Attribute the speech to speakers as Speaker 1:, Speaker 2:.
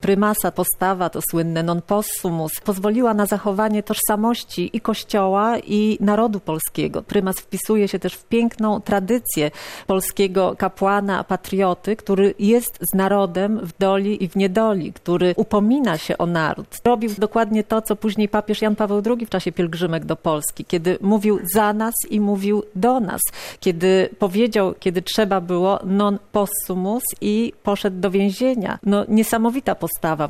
Speaker 1: prymasa, postawa, to słynne non possumus, pozwoliła na zachowanie tożsamości i Kościoła, i narodu polskiego. Prymas wpisuje się też w piękną tradycję polskiego kapłana, patrioty, który jest z narodem w doli i w niedoli, który upomina się o naród. Robił dokładnie to, co później papież Jan Paweł II w czasie pielgrzymek do Polski, kiedy mówił za nas i mówił do nas, kiedy powiedział, kiedy trzeba było non possumus i poszedł do więzienia. Niesamowita postawa.